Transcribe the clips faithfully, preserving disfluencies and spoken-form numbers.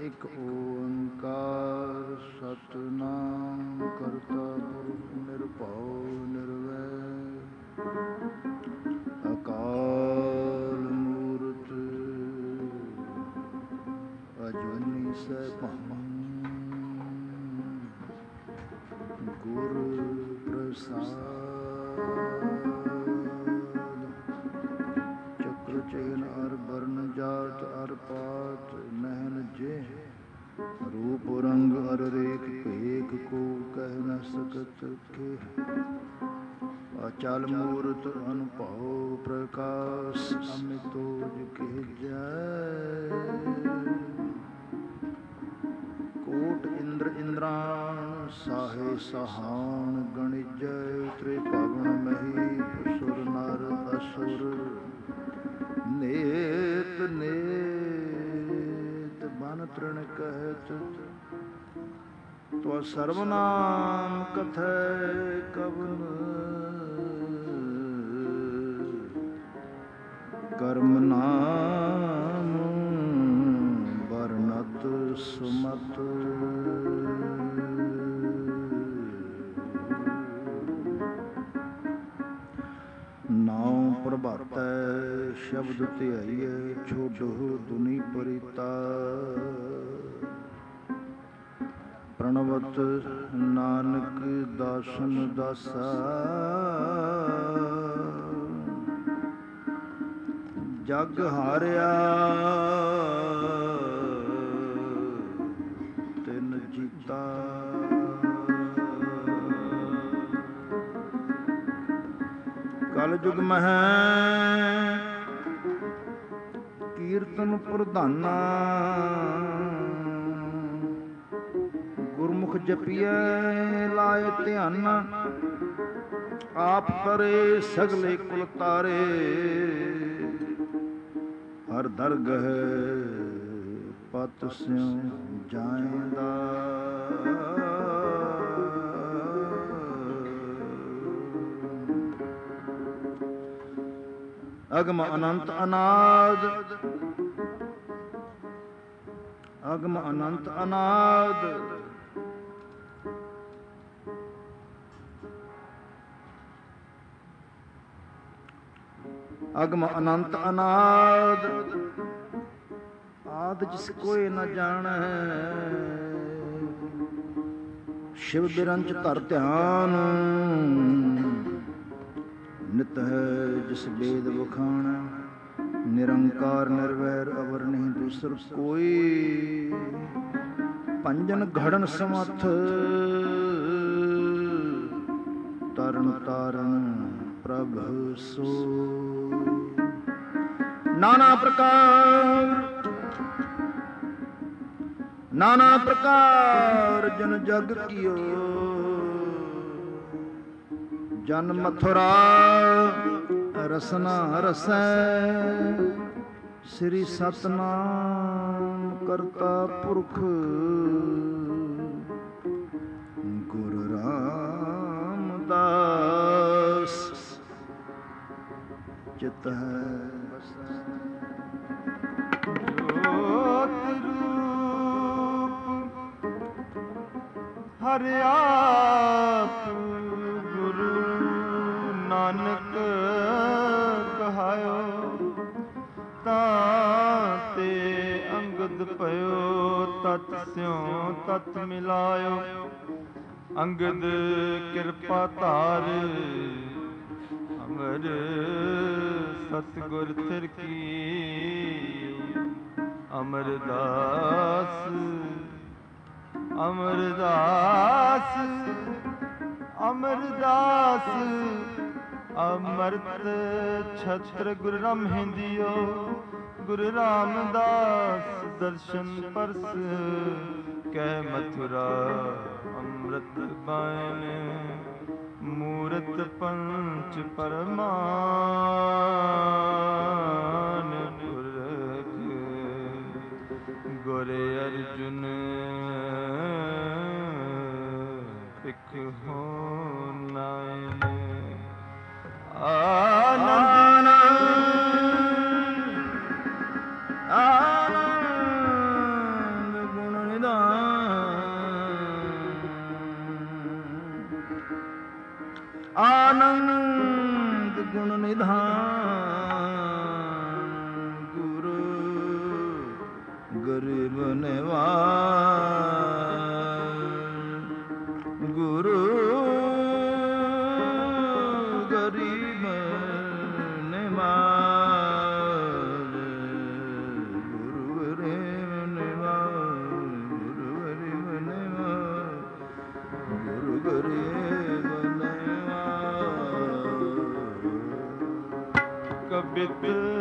ਇੱਕ ਓੰਕਾਰ ਸਤਿਨਾਮ ਕਰਤਾ ਪੁਰਖ ਨਿਰਭਉ ਨਿਰਵੈਰ ਅਕਾਲ ਮੂਰਤ ਅਜੂਨੀ ਸੈਭੰ ਗੁਰ ਪ੍ਰਸਾਦ ਚਕ੍ਰ ਚੈਨ ਅਰ ਬਰਨ ਜਾਤ ਅਰ ਪਾਤ ਨਹਿਨ ਜੇ ਰੂਪ ਰੰਗ ਅਰ ਰੇਖ ਭੇਖ ਕੋ ਕਹਿ ਨ ਸਕਤ ਕੇ ਅਚਲ ਮੂਰਤ ਅਨੁਭਉ ਪ੍ਰਕਾਸ਼ ਅਮਿਤੋਜ ਕੇ ਜੈ ਕੋਟ ਇੰਦਰ ਇੰਦਰਾਨ ਸਾਹੇ ਸਹਾਨ ਗਣਿਜੈ ਤ੍ਰਿਭਵਨ ਮਹੀ ਸੁਰ ਨਰ ਅਸੁਰ ਨੇਤ ਨੇਤ ਬਨ ਤ੍ਰਿਣ ਕਹਿਤ ਤੋ ਸਰਵ ਨਾਮ ਕਥੈ ਕਵਨ ਕਰਮ ਨਾਮ ਵਰਨਤ ਸੁਮਤ ਨਾਉ ਪ੍ਰਭਾਤੈ ਸ਼ਬਦ ਧਿਆਈਐ ਛੋਡੋ ਦੁਨੀ ਪਰਿਤਾ ਪ੍ਰਣਵਤ ਨਾਨਕ ਦਾਸਨ ਦਾਸਾ ਜਗ ਹਾਰਿਆ ਤਿਨ ਜੀਤਾ ਕਲ ਜੁਗ ਮਹਿ ਕੀਰਤਨ ਪ੍ਰਧਾਨਾ ਗੁਰਮੁਖ ਜਪੀਐ ਲਾਏ ਧਿਆਨਾ ਆਪ ਕਰੇ ਸਗਲੇ ਕੁਲ ਤਾਰੇ ਹਰ ਦਰਗਹ ਪਤ ਸਿਉ ਜਾਇਂਦਾ ਅਗਮ ਅਨੰਤ ਅਨਾਦ ਅਗਮ ਅਨੰਤ ਅਨਾਦ ਅਗਮ ਅਨੰਤ ਅਨਾਦ ਆਦ ਜਿਸ ਕੋਇ ਨ ਜਾਣੈ ਸ਼ਿਵ ਬਿਰੰਚ ਧਰ ਧਿਆਨ ਨਿਤ ਹੈ ਜਿਸ ਵੇਦ ਵਖਾਣੈ ਨਿਰੰਕਾਰ ਨਿਰਵੈਰ ਅਵਰ ਨਹੀਂ ਦੂਸਰ ਕੋਈ ਪੰਜਨ ਘੜਨ ਸਮਰਥ ਤਰਨ ਤਾਰਨ ਪ੍ਰਭ ਸੋ ਨਾਨਾ ਪ੍ਰਕਾਰ ਨਾਨਾ ਪ੍ਰਕਾਰ ਜਨ ਜਗ ਕੀਓ ਜਨ ਮਥੁਰਾ ਰਸਨਾ ਰਸੈ ਸ੍ਰੀ ਸਤਨਾਮ ਕਰਤਾ ਪੁਰਖ ਗੁਰੂ ਰਾਮਦਾਸ ਚਿਤ ਹੈ ਜੋਤ ਰੂਪ ਹਰਿ ਆਪ ਗੁਰੂ ਨਾਨਕ ਕਹਾਇਓ ਤਾਂ ਤੇ ਅੰਗਦ ਭਇਓ ਤਤ ਸਿਉ ਤਤ ਮਿਲਾਇਓ ਅੰਗਦ ਕਿਰਪਾ ਧਾਰ ਅਮਰ ਸਤਿਗੁਰ ਥਿਰ ਕੀ ਅਮਰਦਾਸ ਅਮਰਦਾਸ ਅਮਰਦਾਸ ਅਮਰਤ ਛਤਰ ਗੁਰੂ ਰਾਮਹਿੰਦਿਓ ਗੁਰੂ ਰਾਮਦਾਸ ਦਰਸ਼ਨ ਪਰਸ ਕਹਿ ਮਥੁਰਾ ਅੰਮ੍ਰਿਤ ਬਾਣ ਮੂਰਤ ਪੰਚ ਪਰਮਾਨ ਪੁਰਖ ਗੁਰ ਅਰਜੁਨ ਇਕ ਹੋ ਨਾਇਨ ਆਨੰਦ ਆਨੰਦ ਆਨੰਦ ਗੁਣ ਨਿਧਾਨ ਗੁਰੂ ਗਰੀਬ ਨਿਵਾਜ ਗੁਰੂ ਗਰੀਬ ਨਿਵਾਜ ਗੁਰੂ ਗਰੀਬ ਨਿਵਾਜ ਗੁਰੂ ਗਰੀਬ ਨਿਵਾਜ ਗੁਰੂ ਗਰੀਬ ਨਿਵਾਜ ਕਬਿਤ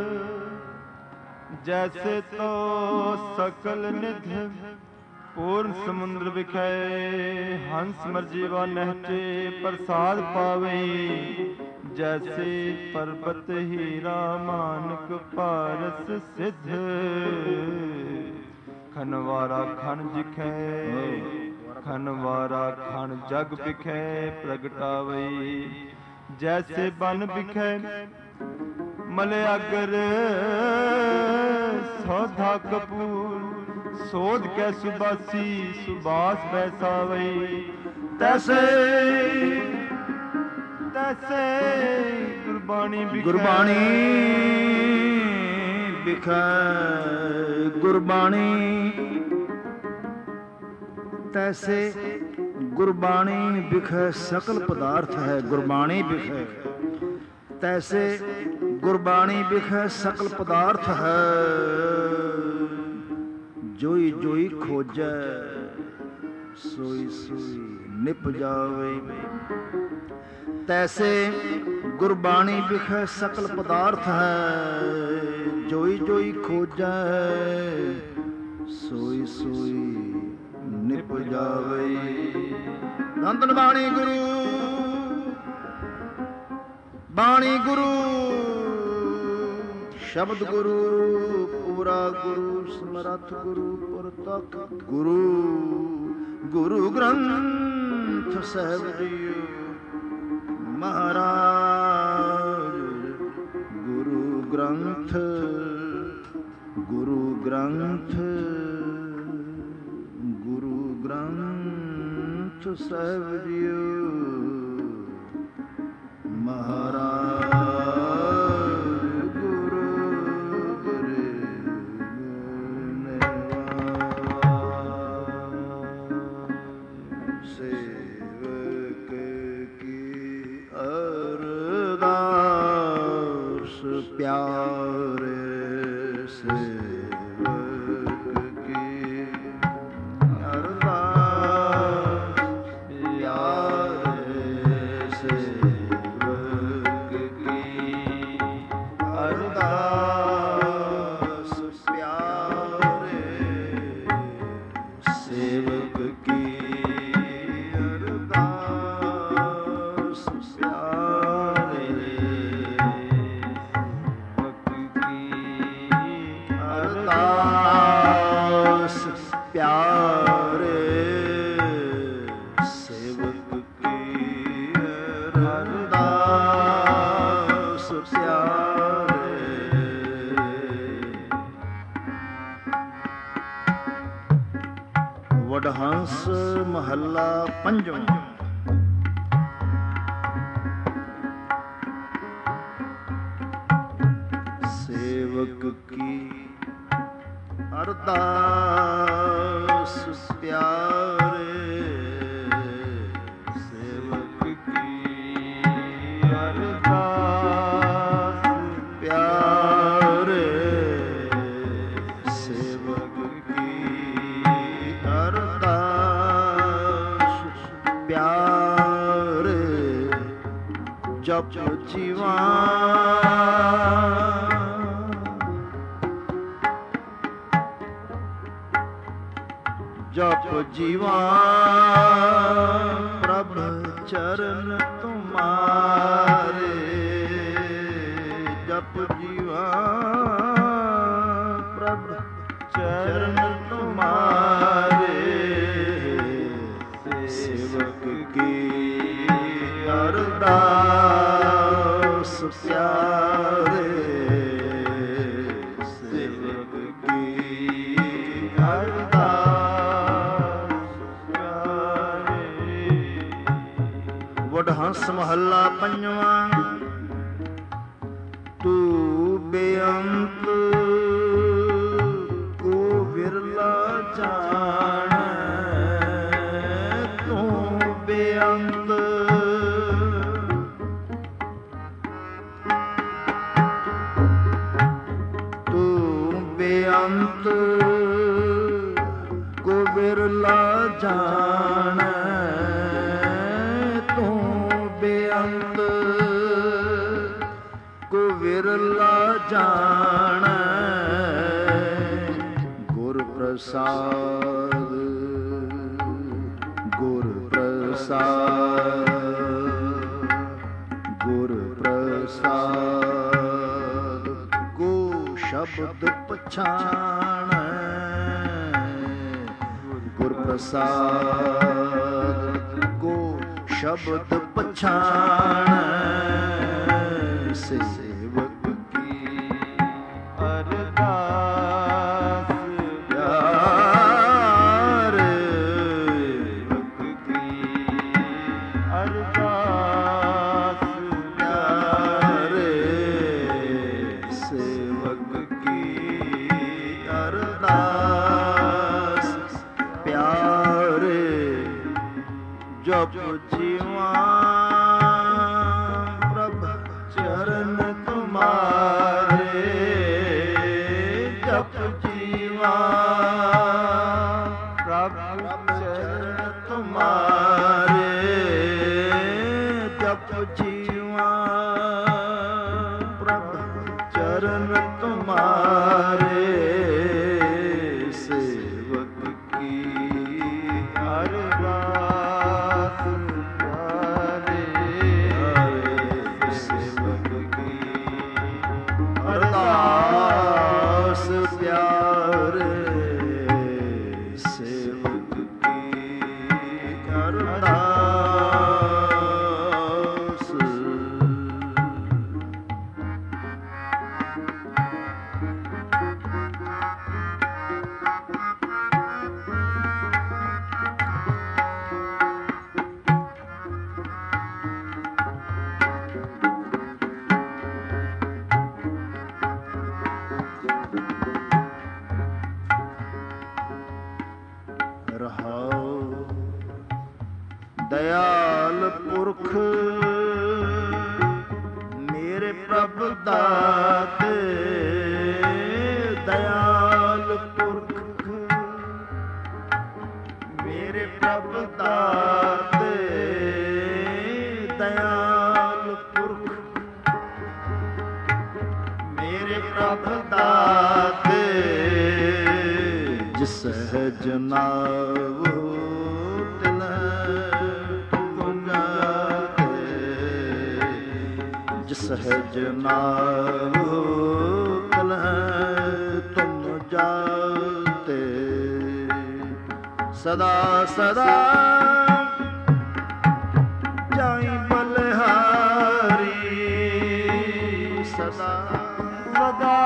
ਜੈਸੇ ਤੋ ਸਕਲ ਨਿਧ ਪੂਰਨ ਸਮੁੰਦਰ ਵਿਖੇ ਹੰਸ ਮਰਜੀਵਾ ਨਹਚੇ ਪ੍ਰਸਾਦ ਪਾਵੇ ਜੈਸੇ ਪਰਬਤ ਹੀਰਾ ਮਾਨਕ ਪਾਰਸ ਸਿੱਧ ਖਨਵਾਰਾ ਖਣ ਜਿਖੈ ਖਨਵਾਰਾ ਖਣ ਜਗ ਵਿਖੇ ਪ੍ਰਗਟਾਵੇ ਜੈਸੇ ਬਨ ਵਿਖੇ ਮਲਿਆਗਰ ਸੌਧਾ ਕਪੂਰ ਸੋਧ ਕੈ ਸੁਬਾਸੀ ਸੁਬਾਸ ਬੈਸਾਵਈ ਤੈਸੇ ਤੈਸੇ ਗੁਰਬਾਣੀ ਵਿਖੇ ਗੁਰਬਾਣੀ ਵਿਖੇ ਗੁਰਬਾਣੀ ਤੈਸੇ ਗੁਰਬਾਣੀ ਵਿਖੇ ਸਕਲ ਪਦਾਰਥ ਹੈ ਗੁਰਬਾਣੀ ਵਿਖੇ ਤੈਸੇ ਗੁਰਬਾਣੀ ਵਿਖੇ ਸਕਲ ਪਦਾਰਥ ਹੈ ਜੋਈ ਜੋਈ ਖੋਜੈ ਸੋਈ ਸੋਈ ਨਿਪ ਜਾਵੇ ਤੈਸੇ ਗੁਰਬਾਣੀ ਵਿਖੇ ਸਕਲ ਪਦਾਰਥ ਹੈ ਜੋਈ ਜੋਈ ਖੋਜੈ ਸੋਈ ਸੋਈ ਨਿਪ ਜਾਵੇ ਧੰਨ ਬਾਣੀ ਗੁਰੂ ਬਾਣੀ ਗੁਰੂ ਸ਼ਬਦ ਗੁਰੂ ਪੂਰਾ ਗੁਰੂ ਸਮਰੱਥ ਗੁਰੂ ਪੁਰਤਕ ਗੁਰੂ ਗੁਰੂ ਗ੍ਰੰਥ ਸਾਹਿਬ ਜੀਓ ਮਹਾਰਾਜ ਗੁਰੂ ਗ੍ਰੰਥ ਗੁਰੂ ਗ੍ਰੰਥ ਗੁਰੂ ਗ੍ਰੰਥ ਸਾਹਿਬ ਜੀਓ ਮਹਾਰਾਜ ਗੁਰੂ ਗਰੀਬ ਨਿਵਾਜ ਸੇਵਕ ਕੀ ਅਰਦਾਸ ਪਿਆਰੇ ਸੇਵਕ ਕੀ ਅਰਦਾਸ ਪਿਆਰੇ ਸੇਵਕ ਕੀ ਅਰਦਾਸ ਪਿਆਰੇ ਸੇਵਕ ਕੀ ਅਰਦਾਸ ਪਿਆਰੇ ਅਰਦਾਸ ਪਿਆਰੇ ਸੇਵਕ ਕੀ ਅਰਦਾਸ ਪਿਆਰੇ ਵਡਹੰਸ ਮਹੱਲਾ ਪੰਜਵਾਂ ਸੇਵਕ ਕੀ ਅਰਦਾਸ ਪਿਆਰੇ ਸੇਵਕ ਕੀ ਅਰਦਾਸ ਪਿਆਰੇ ਸੇਵਕ ਕੀ ਅਰਦਾਸ ਪਿਆਰੇ ਜਪ ਜੀਵਾ ਜਪ ਜੀਵਾ ਪ੍ਰਭ ਚਰਨ ਤੁਮਾਰੇ ਜਪ ਜੀਵਾ ਪ੍ਰਭ ਚਰਨ ਤੁਮਾਰੇ ਸੇਵਕ ਕੀ ਅਰਦਾਸ ਪਿਆਰੇ ਸੇਵਕ ਕੀ ਅਰਦਾਸ ਵਡਹੰਸ ਮਹੱਲਾ ਪੰਜਵਾਂ। ਤੂੰ ਬੇਅੰਤ ਕੋ ਵਿਰਲਾ ਜਾਣੈ, ਤੂੰ ਬੇਅੰਤ ਤੂੰ ਬੇਅੰਤ ਕੋ ਵਿਰਲਾ ਜਾਣੈ, ਤੂੰ ਬੇਅੰਤ ਕੋ ਵਿਰਲਾ ਜਾਣੈ। ਗੁਰ ਪ੍ਰਸਾਦ ਗੁਰ ਪ੍ਰਸਾਦ ਗੁਰ ਪ੍ਰਸਾਦ ਕੋ ਸ਼ਬਦ ਪਛਾਣੈ, ਗੁਰ ਪ੍ਰਸਾਦ ਕੋ ਸ਼ਬਦ ਪਛਾਣੈ। ਸੇਵਕ ਕੀ ਅਰਦਾਸ ਪਿਆਰ, ਸੇਵਕ ਕੀ ਅਰਦਾਸ ਪਿਆਰ, ਸੇਵਕ ਕੀ ਅਰਦਾਸ ਪਿਆਰ। ਜਪ ਜੀਵਾਂ ਪ੍ਰਭ ਚਰਨ ਤੁਮਾਰੇ, ਜਪ ਜੀਵਾਂ ਪ੍ਰਭ ਚਰਨ ਤੁਮਾਰੇ, ਜਪ ਜੀਵਾਂ ਪ੍ਰਭ ਚਰਨ ਤੁਮਾਰੇ। ਸੇਵਕ ਕੀ ਅਰਦਾਸ ਪਿਆਰੇ, ਸੇਵਕ ਕੀ ਅਰਦਾਸ ਪਿਆਰੇ, ਸੇਵਕ ਕੀ ਅਰਦਾਸ। ਰਹਾਉ ਦਇਆਲ ਪੁਰਖ ਮੇਰੇ ਪ੍ਰਭ ਦਾਤੇ, ਦਇਆਲ ਪੁਰਖ ਮੇਰੇ ਪ੍ਰਭ ਦਾਤੇ, ਦਇਆਲ ਪੁਰਖ ਮੇਰੇ ਪ੍ਰਭ ਦਾਤੇ। ਜਿਸ ਸਹਿਜ ਨਾਵ ਤਿਲ ਤੁਮ ਜਾਤੇ, ਜਿਸ ਸਹਿਜ ਨਾਵ ਤਿਲ ਤੁਮ ਜਾਤੇ। ਸਦਾ ਸਦਾ ਜਾਈ ਬਲਿਹਾਰੀ, ਸਦਾ ਸਦਾ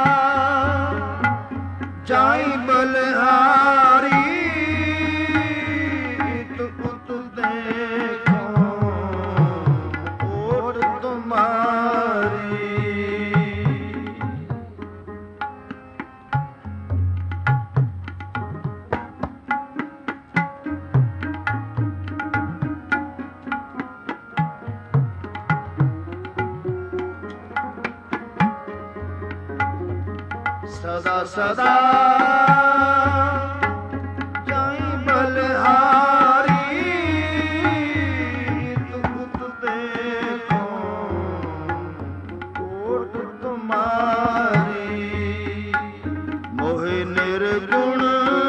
ਜਾਈ ਬਲਿਹਾਰੀ। ਇਤ ਉਤ ਦੇਖੋ ਓਟ ਤੁਮਾਰੀ, ਸਦਾ ਸਦਾ ਜਾਈ ਬਲਿਹਾਰੀ। ਤੁਤ ਦੇਖੋ ਕੋਟ ਤੁਮਾਰੀ। ਮੋਹਿ ਨਿਰਗੁਣ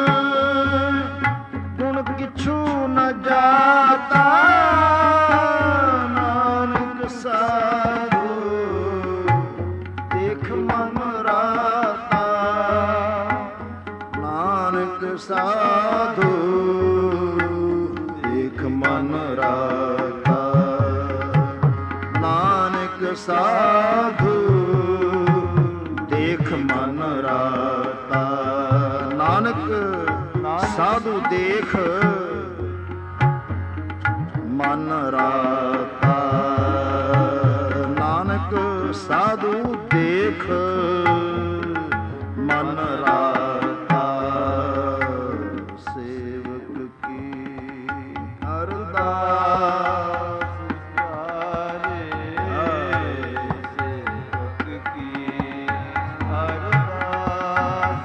ਗੁਣ ਕਿਛੂ ਨ ਜਾਤਾ, ਨਾਨਕ ਸਾਧੂ ਦੇਖ ਮਨ ਰਾਤਾ। ਨਾਨਕ ਸਾਧੂ ਦੇਖ ਮਨ ਰਾਤਾ। ਨਾਨਕ ਸਾਧੂ ਦੇਖ ਮਨ ਰਾਤਾ। ਨਾਨਕ ਸਾਧੂ ਦੇਖ ਮਨ ਰਾਤਾ। ਦੇਖ ਮਨ ਰਾਤਾ ਸੇਵਕ ਕੀ ਅਰਦਾਸ ਪਿਆਰੇ ਸੇਵਕ ਕੀ ਅਰਦਾਸ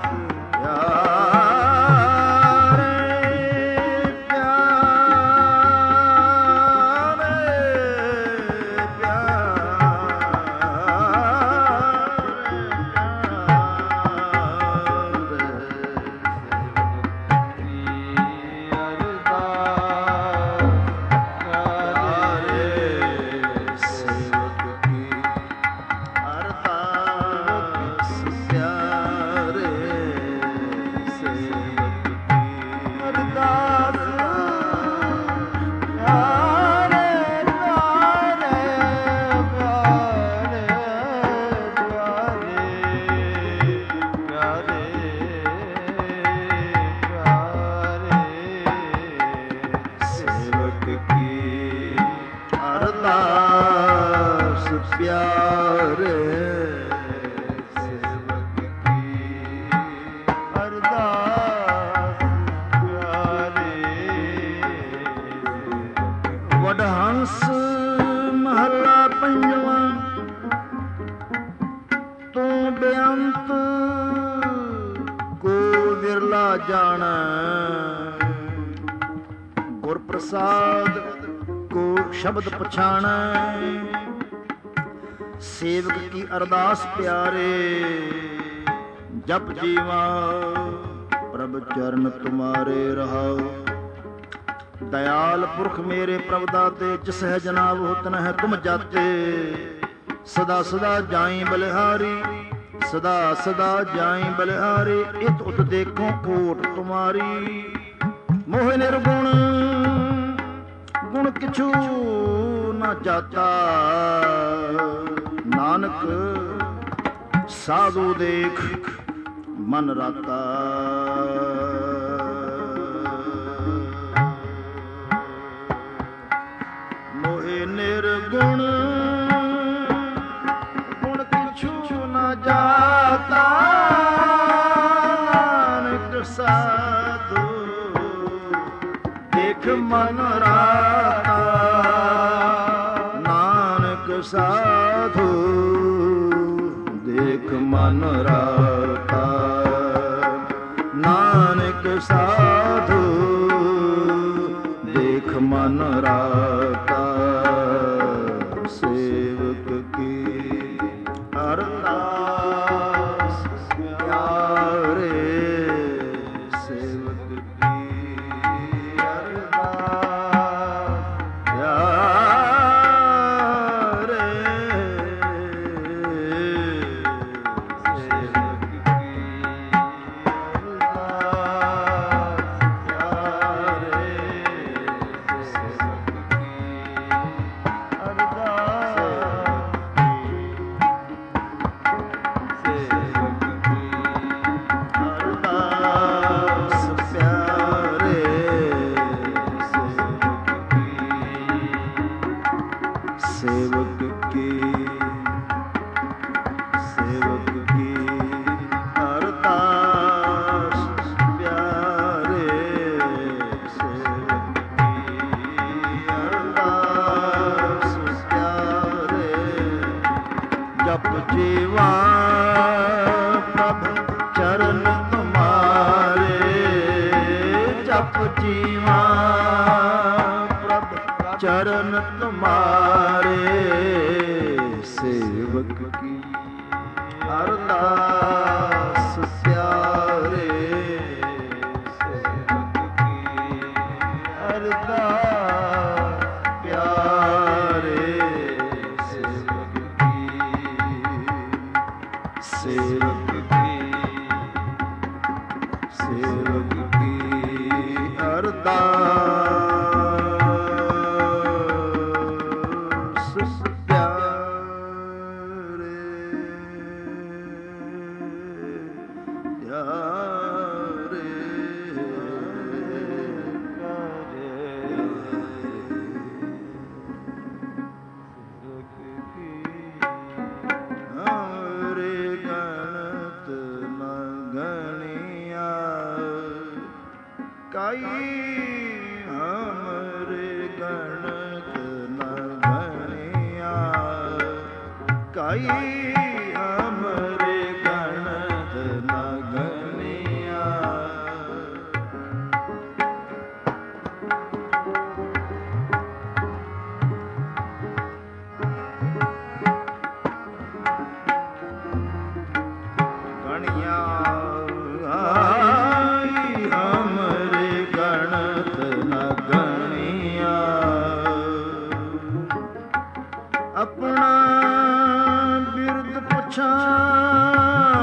ਪ੍ਰਸਾਦ ਕੋ ਸ਼ਬਦ ਪਛਾਣੈ ਸੇਵਕ ਕੀ ਅਰਦਾਸ ਪਿਆਰੇ ਜਪ ਜੀਵਾ ਪ੍ਰਭ ਚਰਨ ਤੁਮਾਰੇ ਰਹਾਉ ਦਇਆਲ ਪੁਰਖ ਮੇਰੇ ਪ੍ਰਭ ਦਾਤੇ ਜਿਸ ਹੈ ਜਨਾਬ ਹੁਤਨ ਹੈ ਤੁਮ ਜਾਤੇ ਸਦਾ ਸਦਾ ਜਾਈ ਬਲਿਹਾਰੀ ਸਦਾ ਸਦਾ ਜਾਈ ਬਲਿਹਾਰੀ ਇਤ ਉਤ ਦੇਖੋ ਓਟ ਤੁਮਾਰੀ ਮੋਹ ਨਿਰਗੁਣ ਗੁਣ ਕਿਛੂ ਨਾ ਜਾਤਾ ਨਾਨਕ ਸਾਧੂ ਦੇਖ ਮਨ ਰਾਤਾ ਮੋਹ ਨਿਰਗੁਣ ਗੁਣ ਕਿਛੂ ਨਾ ਜਾਤਾ ਨਾਨਕ ਸਾਧੂ ਦੇਖ ਮਨ ਰਾਤਾ ਨਾਨਕ ਸਾਧੂ ਦੇਖ ਮਨ ਰਾਤਾ ਨਾਨਕ ਸਾਧੂ ਦੇਖ ਮਨ ਰਾਤਾ ਸੇਵਕ ਕੀ ਅਰਦਾਸ ਪਿਆਰੇ ਸੇਵਕ ਕੀ ਚਰਨ ਤੁਮਾਰੇ ਸੇਵਕ ਕੀ ਅਰਦਾਸ ਪਿਆਰੇ ਸੇਵਕ ਕੀ ਅਰਦਾਸ ਪਿਆਰੇ ਸੇਵਕ ਕੀ ਸੇਵਕ ਕੀ ਸੇਵਕ ਕੀ ਅਰਦਾਸ Hare ਕਾਈ ਹਮਰੇ ਗਣਤ ਨ ਗਣਿਆ, ਕਾਈ ਹਮਰੇ ਗਣਤ ਨ ਗਣਿਆ। ਗਣਿਆ ਆਈ ਹਮਰੇ ਗਣਤ ਨ ਗਣਿਆ, ਆਪਣਾ ਬਿਰਦ ਪਛਾਣ,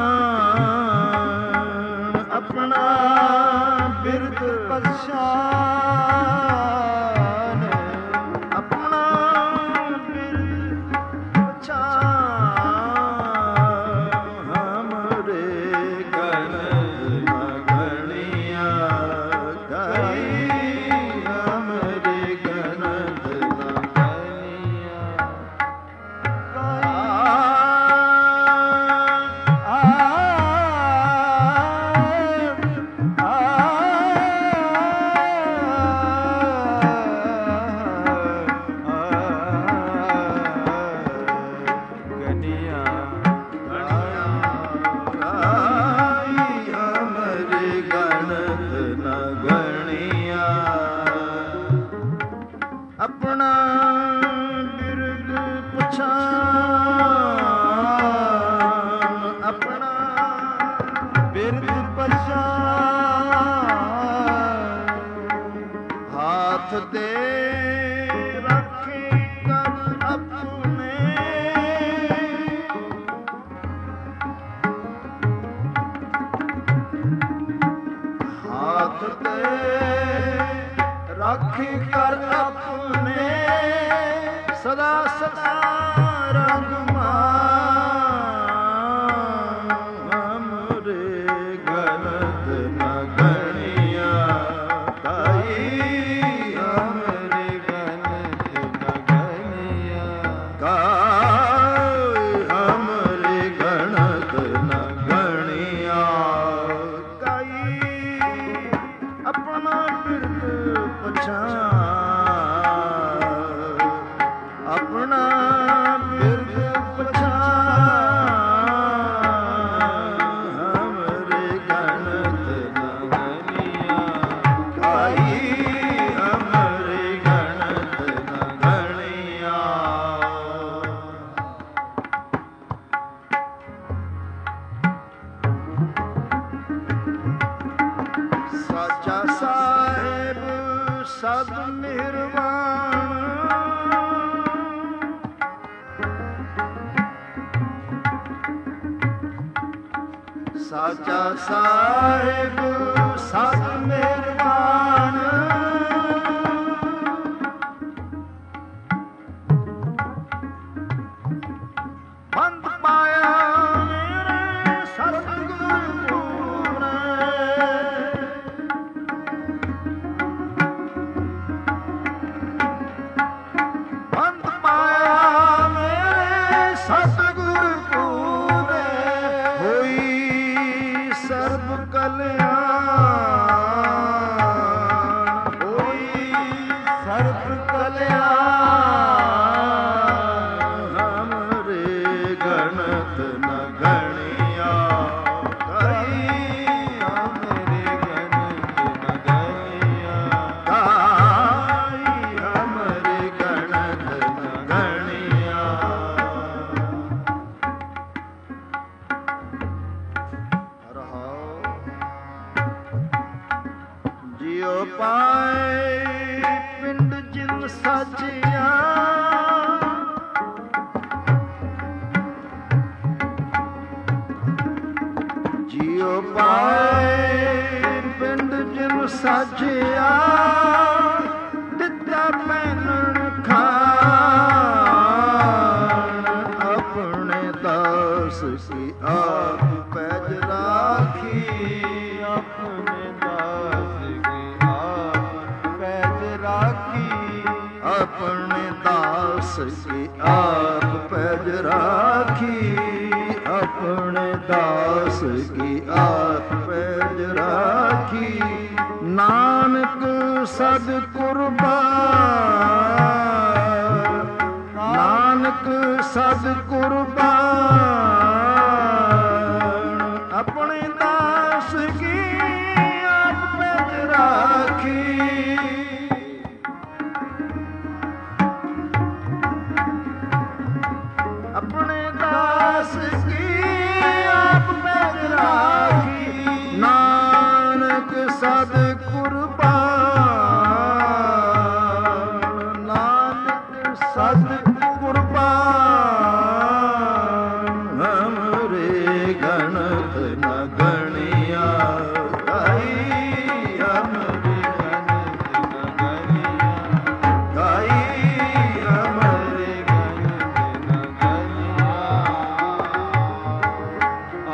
ਆਪਣਾ ਬਿਰਦ ਪਛਾਣ, ਆਪਣਾ ਬਿਰਦ ਪਛਾਣ। ਹਮਰੇ ਗਣਤ ਨ ਗਣਿਆ, ਕਾਈ ਹਮਰੇ ਗਣਤ ਨ ਗਣਿਆ। ਆਪਣਾ ਬਿਰਦ ਪਛਾਣ, ਆਪਣਾ ਬਿਰਦ ਪਛਾਣ। ਹਾਥ ਦੇ ਰੱਖੇ ਕਰ ਆਪਣੇ, ਹਾਥ ਦੇ ਰਾਖੀ ਕਰ ਆਪਣੇ, ਸਦਾ ਸਦਾ ਰੰਗ ਮਾਨ। ਹਮਰੇ ਗਣਤ ਨ ਗਣਿਆ, ਕਾਈ ਹਮਰੇ ਗਣਤ ਨ ਗਣਿਆ, ਕਾਈ ਹਮਰੇ ਗਣਤ ਨ ਗਣਿਆ। ਕਾਈ ਆਪਣਾ ਬਿਰਦ ਪਛਾਣ, ਆਪਣਾ ਬਿਰਦ ਪਛਾਣ। ਹਮਰੇ ਗਣਤ ਨ ਗਣਿਆ, ਕਾਈ ਹਮਰੇ ਗਣਤ ਨ ਗਣਿਆ। ਸਾਚਾ ਸਾਹਿਬ ਸਦ ਮਿਹਰਬਾਨ, ਸਾਚਾ ਸਾਹਿਬ ਸਦ ਮਿਹਰਬਾਨ। ਬੰਦ ਪਾਇਆ ਮੇਰੇ ਸਤਿਗੁਰ ਪੂਰੇ, ਬੰਦ ਪਾਇਆ ਮੇਰੇ ਸਤਿਗੁਰ ਪੂਰੇ। ਹੋਈ ਸਰਬ ਕਲਿਆਣ, ਹੋਈ ਸਰਬ ਕਲਿਆਣ। ਹਮਰੇ ਗਣਤ ਨ ਗਣਿਆ, ਕਾਈ ਹਮਰੇ ਗਣਤ ਨ ਗਣਿਆ, ਕਾਈ ਹਮਰੇ ਗਣਤ ਨ ਗਣਿਆ। ਰਹਾਉ ਜਿਉ ਪਾਏ ਪਿੰਡ ਜਿਨ ਸਾਜਿਆ, ਜਿਉ ਪਾਏ ਪਿੰਡ ਜਿਨ ਸਾਜਿਆ। ਦਿੱਤਾ ਪਹਿਨਣ ਖਾਣ, ਆਪਣੇ ਦਾਸ ਕੀ ਆਪ ਪੈਜ ਰਾਖੀ, ਆਪਣੇ ਦਾਸ ਕੀ ਆਪ ਪੈਜ ਰਾਖੀ, ਆਪਣੇ ਦਾਸ ਕੀ ਆਪ ਪੈਜ ਰਾਖੀ, ਆਪਣੇ ਦਾਸ ਕੀ ਆਪ ਪੈਜ ਰਾਖੀ। ਨਾਨਕ ਸਦ ਕੁਰਬਾਨ, ਨਾਨਕ ਸਦ ਕੁਰਬਾਨ, ਆਪਣੇ ਦਾਸ ਕੀ ਆਪ ਪੈਜ ਰਾਖੀ। ਆਪਣੇ ਦਾਸ ਕੀ ਆਪ ਪੈਜ ਰਾਖੀ, ਨਾਨਕ ਸਦ ਕੁਰਬਾਨ, ਨਾਨਕ ਸਦ ਕੁਰਬਾਨ, ਹਮਰੇ ਗਣਤ ਨ ਗਣਿਆ ਗਾਈ, ਹਮਰੇ ਗਣਤ ਨ ਗਣਿਆ ਗਾਈ, ਹਮਰੇ ਗਣਤ ਨ ਗਣਿਆ। ਆ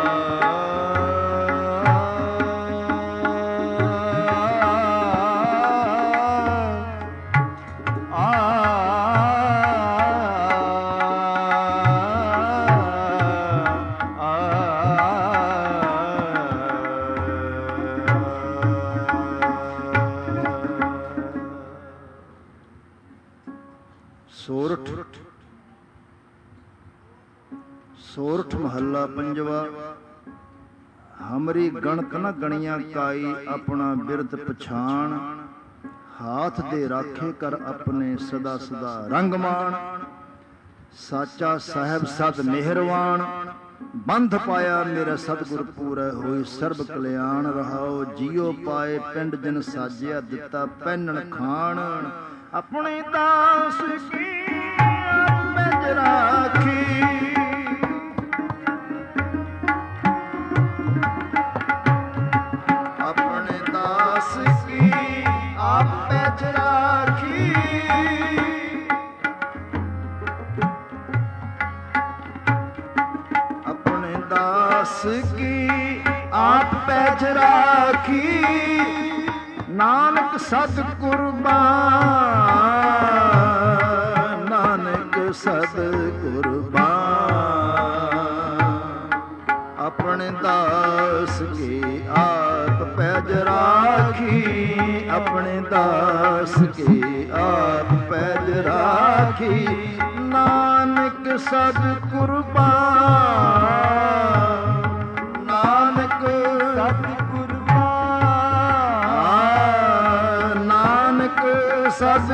ਸੋਰਠ। ਸੋਰਠ ਮਹੱਲਾ ਪੰਜਵਾ। ਹਮਰੀ ਗਣਤ ਨ ਗਣੀਆਂ ਕਾਈ, ਆਪਣਾ ਬਿਰਦ ਪਛਾਣ, ਹਾਥ ਦੇ ਰਾਖੇ ਕਰ ਆਪਣੇ ਸਦਾ ਸਦਾ ਰੰਗ ਮਾਣ। ਸਾਚਾ ਸਾਹਿਬ ਸਦ ਮਿਹਰਵਾਨ, ਬੰਧ ਪਾਇਆ ਮੇਰਾ ਸਤਿਗੁਰ ਪੂਰੈ, ਹੋਈ ਸਰਬ ਕਲਿਆਣ। ਰਹਾਓ ਜੀਓ ਪਾਏ ਪਿੰਡ ਜਿਨ ਸਾਜਿਆ, ਦਿੱਤਾ ਪਹਿਨਣ ਖਾਣ। ਆਪਣੇ ਦਾਸ ਕੀ ਆਪ ਪੈਜ ਰਾਖੀ, ਆਪਣੇ ਦਾਸ ਕੀ ਆਪ ਪੈਜ ਰਾਖੀ। ਆਪਣੇ ਦਾਸ ਕੀ ਆਪ ਪੈਜ ਰਾਖੀ, ਨਾਨਕ ਸਦ ਕੁਰਬਾਨ, ਨਾਨਕ ਸਦ ਕੁਰਬਾਨ, ਆਪਣੇ ਦਾਸ ਕੀ ਆਪ ਪੈਜ ਰਾਖੀ, ਆਪਣੇ ਦਾਸ ਕੀ ਆਪ ਪੈਜ ਰਾਖੀ, ਨਾਨਕ ਸਦ ਕੁਰਬਾਨ, ਨਾਨਕ ਸਦ ਸਦ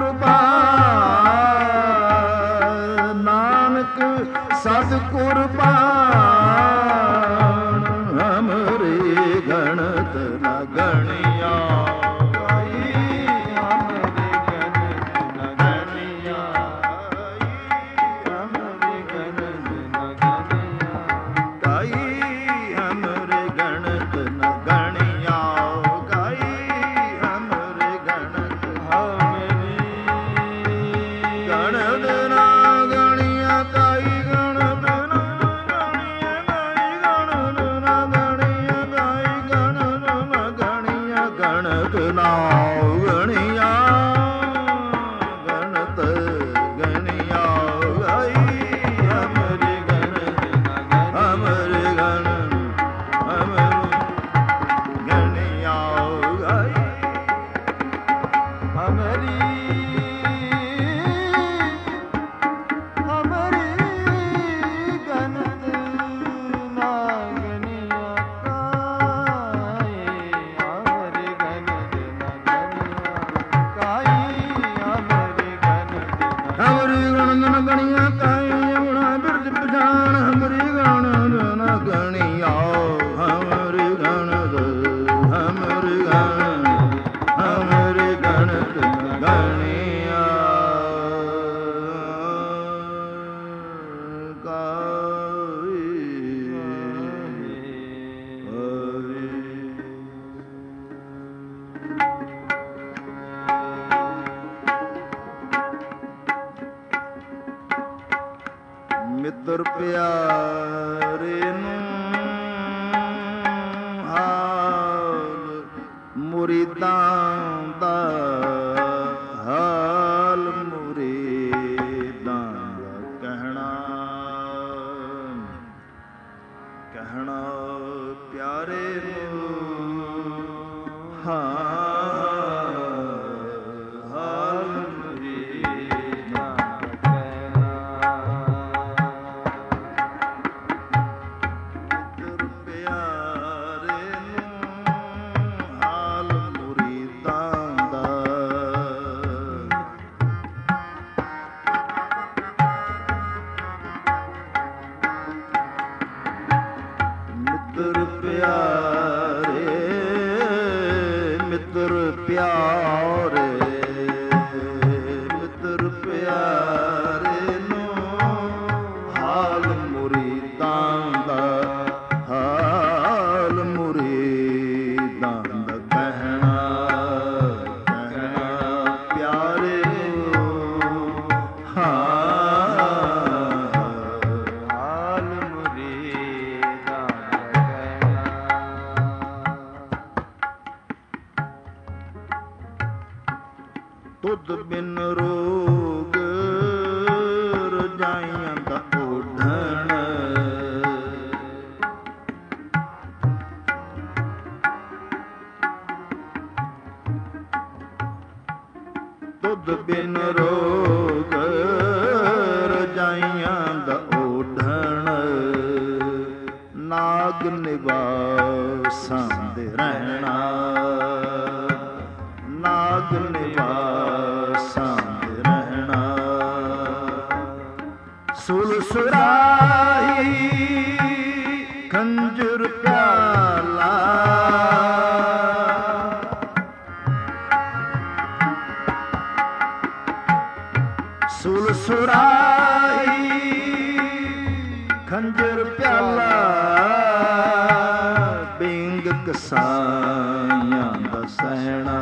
ਕੁਰਬਾਨ, ਨਾਨਕ ਸਦ ਕੁਰਬਾਨ, ਹਮਰੇ ਗਣਤ ਨ ਗਣਿਆ ਗਾਈ, ਹਮਰੇ ਗਣਤ ਨ ਗਣਿਆ ਹਮਰੇ ਗਣਤ ਨ ਗਣਿਆ ਗਾਈ, ਹਮਰੇ ਗਣਤ ਨ ਗਣਿਆ ਗਾਈ, ਹਮਰੇ ਗਣਤ ਗਣਤ ਨਾ ਗਣਿਆ ਕਾਈ, ਗਣਤ ਨਾ ਗਣਿਆ ਕਾਈ, ਗਣਤ ਨਾ ਗਣਿਆ ਕਾਈ, ਗਣਤ ਨਾ ਗਣਿਆ ਗਣਤ ਨਾ ਗਣਿਆ ਗਣਤ ਗਣਿਆ ਗਾਈ, ਹਮਰੇ ਗਣਤ ਨਾ ਹਮਰੇ ਗਣਤ ਹਮਰੇ ਗਣਿਆ ਗਾਈ, ਹਮਰੀ ਗਣੀਆਂ ਕਾਈ, ਆਪਣਾ ਬਿਰਦ ਪਛਾਣ, ਹਮਰੀ ਗਣਤ ਨ ਗਣਿਆ, ਹਮਰੀ ਗਣਤ ਹਮਰੀ ਗਣਤ ਹਮਰੀ ਗਣਤ ਨ ਗਣਿਆ ਕਾਈ। ਮਿੱਤਰ ਪਿਆਰੇ ਨੂੰ ਹਾਲ, ਮੁਰੀਦਾਂ ਦਾ ਹਾਲ, ਮੁਰੀਦਾਂ ਦਾ ਕਹਿਣਾ ਕਹਿਣਾ ਪਿਆਰੇ ਨੂੰ ਹਾਲ ਮੁਰੀਦਾਂ ਪਿਆਰੇ ਮਿੱਤਰ ਪਿਆਰੇ ਨੂੰ ਹਾਲ ਮੁਰੀਦਾਂ ਦਾ ਹਾਲ ਮੁਰੀਦਾਂ ਦਾ ਕਹਿਣਾ ਕਹਿਣਾ ਪਿਆਰੇ ਨੂੰ ਹਾਲ ਮੁਰੀਦਾਂ ਦਾ ਤੁਧ ਬਿਨ ਰੋਗ ਰਜਾਈਆਂ ਦਾ ਓਢਣ ਤੁਧ ਬਿਨ ਰੋਗ ਰਜਾਈਆਂ ਦਾ ਓਢਣ ਨਾਗ ਨਿਵਾਸਾਂ ਦੇ ਰਹਿਣਾ ਨਾਗ ਨਿਵਾਸਾਂ ਦੇ ਰਹਿਣਾ ਸੁਲਸੁਰਾਹੀ ਖੰਜਰ ਪਿਆਲਾ ਸੁਲਸੁਰਾਹੀ ਖੰਜਰ ਪਿਆਲਾ ਬਿੰਗ ਕਸਾਈਆਂ ਦਾ ਸਹਿਣਾ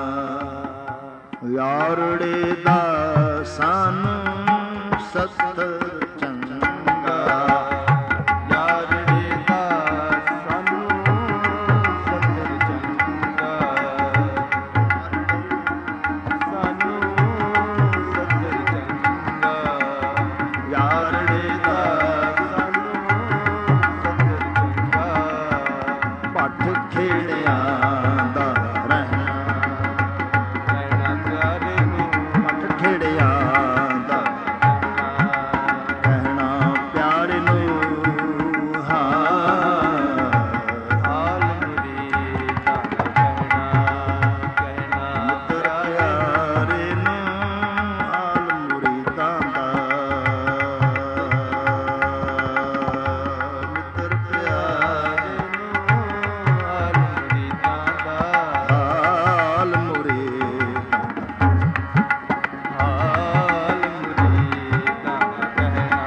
ਯਾਰੜੇ ਦਾ ਸਾਨੂੰ ਸਤ ਚੰਗਾ ਯਾਰੜੇ ਦਾ ਸਾਨੂੰ ਸਤ ਚੰਗਾ ਸਾਨੂੰ ਸਤ ਚੰਗਾ ਯਾਰੜੇ ਦਾ ਸਾਨੂੰ ਸਤ ਚੰਗਾ ਭੱਠ ਖੇੜਿਆਂ ਦਾ ਰਹਿਣਾ ਖੇੜਿਆਂ ਦਾ ਕਹਿਣਾ ਪਿਆਰੇ ਨੂੰ ਹਾਲ ਮੁਰੀਦਾਂ ਦਾ ਕਹਿਣਾ ਕਹਿਣਾ ਪਿਆਰੇ ਨੂੰ ਹਾਲ ਮੁਰੀਦਾਂ ਦਾ ਮਿੱਤਰ ਪਿਆਰੇ ਨੂੰ ਹਾਲ ਮੁਰੀਦਾਂ ਦਾ ਹਾਲ ਮੁਰੀਦਾਂ ਹਾਲ ਮੁਰੀਦਾਂ ਕਹਿਣਾ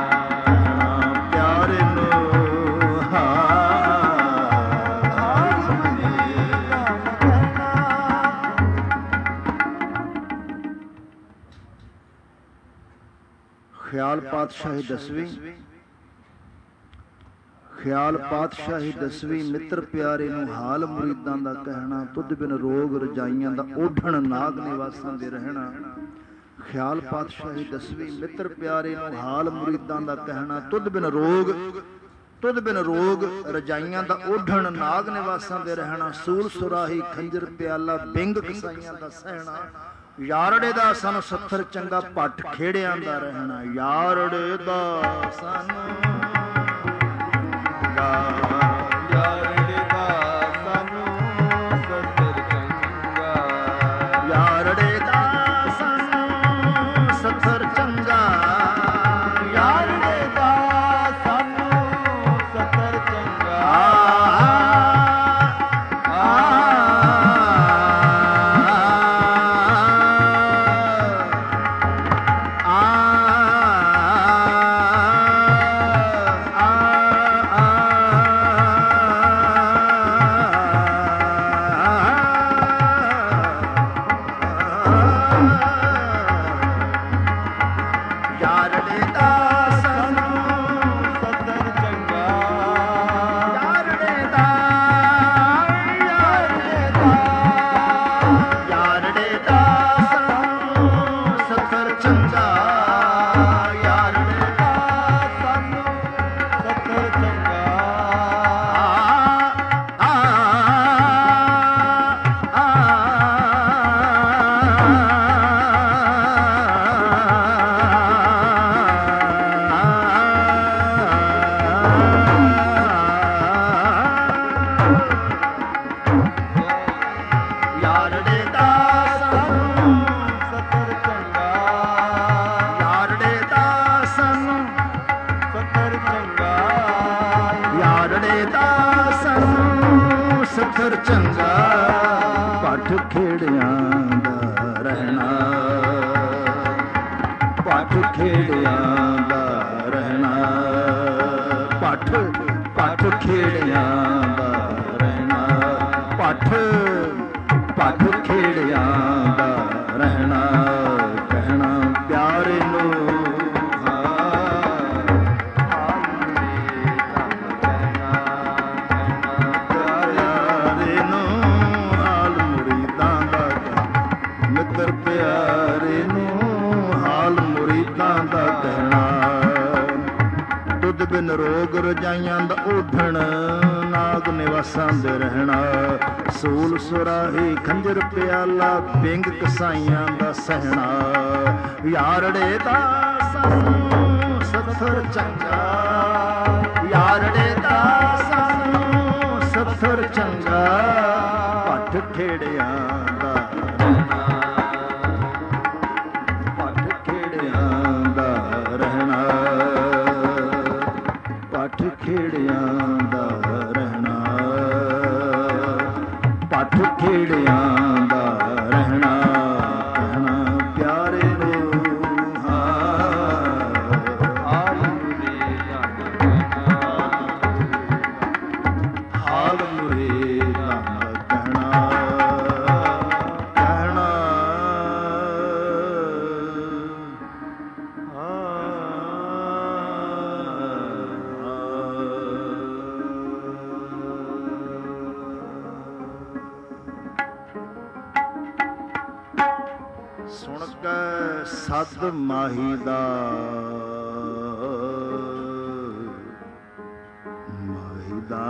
ਪਿਆਰੇ ਨੂੰ ਹਾਲ ਮੁਰੀਦਾਂ ਕਹਿਣਾ। ਖਿਆਲ ਪਾਤਸ਼ਾਹੀ ਦਸਵੀਂ ਖਿਆਲ ਪਾਤਸ਼ਾਹੀ ਦਸਵੀਂ ਮਿੱਤਰ ਪਿਆਰੇ ਨੂੰ ਹਾਲ ਮੁਰੀਦਾਂ ਦਾ ਕਹਿਣਾ ਤੁਧ ਬਿਨ ਰੋਗ ਰਜਾਈਆਂ ਦਾ ਓਢਣ ਨਾਗ ਨਿਵਾਸਾਂ ਦੇ ਰਹਿਣਾ ਖਿਆਲ ਪਾਤਸ਼ਾਹੀ ਦਸਵੀਂ ਮਿੱਤਰ ਪਿਆਰੇ ਨੂੰ ਹਾਲ ਮੁਰੀਦਾਂ ਦਾ ਕਹਿਣਾ ਤੁਧ ਬਿਨ ਰੋਗ ਤੁਧ ਬਿਨ ਰੋਗ ਰਜਾਈਆਂ ਦਾ ਓਢਣ ਨਾਗ ਨਿਵਾਸਾਂ ਦੇ ਰਹਿਣਾ ਸੂਲ ਸੁਰਾਹੀ ਖੰਜਰ ਪਿਆਲਾ ਬਿੰਗ ਕਸਾਈਆਂ ਦਾ ਸਹਿਣਾ ਯਾਰੜੇ ਦਾ ਸਾਨੂੰ ਸੱਥਰ ਚੰਗਾ ਭੱਠ ਖੇੜਿਆਂ ਦਾ ਰਹਿਣਾ ਯਾਰੜੇ ਦਾ ਸਾਨੂੰ ਯਾਰੜੇ ਦਾ ਸਾਨੂੰ ਸੱਥਰ ਚੰਗਾ ਯਾਰੜੇ ਦਾ ਸਾਨੂੰ ਸੱਥਰ ਚੰਗਾ ਯਾਰੜੇ ਦਾ ਸਾਨੂੰ ਸੱਥਰ ਚੰਗਾ ਯਾਰੜੇ ਦਾ ਸਾਨੂੰ ਸਤਰ ਚੰਗਾ, ਯਾਰੜੇ ਦਾ ਸਾਨੂੰ ਸਤਰ ਚੰਗਾ, ਯਾਰੜੇ ਦਾ ਸਾਨੂੰ ਸਤਰ ਚੰਗਾ, ਪੱਠ ਖੇੜਿਆਂ ਦਾ ਰਹਿਣਾ, ਪੱਠ ਖੇੜਿਆਂ ਦਾ ਰਹਿਣਾ, ਪੱਠ ਪੱਠ ਖੇੜਿਆਂ ਦਾ ਰਹਿਣਾ, ਪੱਠ ਪੱਠ ਖੇੜਿਆਂ ਦਾ ਰਹਿਣਾ, ਕਹਿਣਾ ਪਿਆਰੇ ਨੂੰ ਪਿਆਰੇ ਨੂੰ ਹਾਲ ਮੁਰੀਦਾਂ ਦਾ ਕਹਿਣਾ, ਦੁੱਧ ਬਿਨ ਰੋਗ ਰਜਾਈਆਂ ਦਾ ਓਢਣ, ਨਾਗ ਨਿਵਾਸਾਂ ਦੇ ਰਹਿਣਾ, ਸੂਲ ਸੁਰਾਹੀ ਖੰਜਰ ਪਿਆਲਾ ਪਿੰਗ ਕਸਾਈਆਂ ਦਾ ਸਹਿਣਾ, ਯਾਰੜੇ ਦਾ ਸਾਨੂੰ ਸਤਰ ਚੰਗਾ, ਯਾਰੜੇ ਦਾ ਸਾਨੂੰ ਸਤਰ ਚੰਗਾ, ਪੱਠ ਖੇੜਿਆਂ ਦਾ ਰਹਿਣਾ, ਪੱਠ ਖੇੜਿਆਂ ਦਾ ਰਹਿਣਾ, ਪੱਠ ਖੇੜਿਆਂ ਦਾ ਰਹਿਣਾ, ਕਹਿਣਾ ਪਿਆਰੇ ਨੂੰ ਹਾਲ ਮੁਰੀਦਾਂ ਦਾ ਕਹਿਣਾ, ਹਾਲ ਮੁਰੀਦਾਂ ਦਾ ਕਹਿਣਾ, ਕਹਿਣਾ ਸੁਣ ਕੇ ਸਦ ਮਾਹੀ ਦਾ, ਮਾਹੀ ਦਾ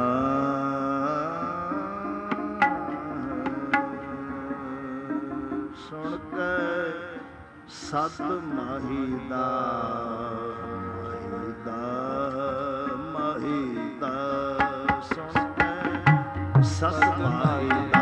ਸੁਣ ਕੇ ਸਦ ਮਾਹੀ ਦਾ, ਮਾਹੀ ਦਾ ਮਾਹੀ ਦਾ ਸੁਣ ਕੇ ਸਦ ਮਾਹੀ ਦਾ,